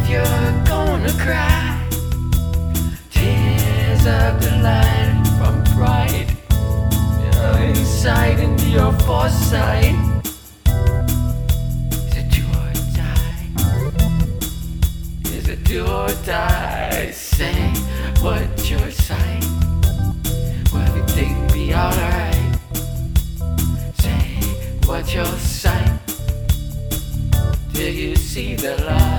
you're gonna cry. Tears of delight from pride, insight into your foresight. Is it do or die? Is it do or die? Say what's your sight? Will everything be alright? Say what's your sight? Till you see the light.